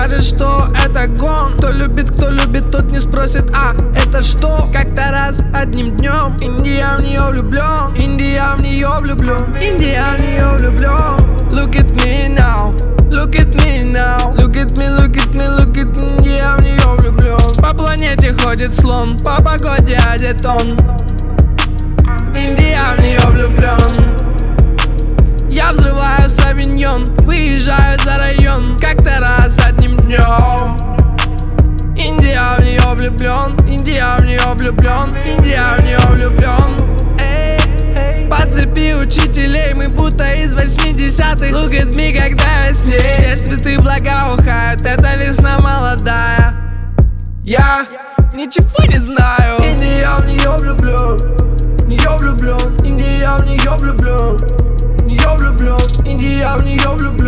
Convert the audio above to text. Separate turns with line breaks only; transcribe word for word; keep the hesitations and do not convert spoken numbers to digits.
скажет, что это гон. Кто любит, кто любит, тот не спросит, а это что? Как-то раз одним днем Индия в нее влюблен, Индия в нее влюблен, Индия в нее влюблен. Look at me now, look at me now, look at me, look at me, look at me, Индия в нее влюблен. По планете ходит слон, по погоде одет он, Индия в нее влюблен. Я взрываю савиньон, выезжаю за район, как-то раз одним днем. Индия в нее влюблен, Индия в нее влюблен, Индия в нее влюблен. По цепи учителей мы будто из восьмидесятых. Look at me, когда я с ней. Все цветы благоухают, это весна молодая. Я ничего не знаю. Индия в нее влюблен, в нее влюблен, Индия в нее влюблен, в нее влюблен, Индия в нее влюблен.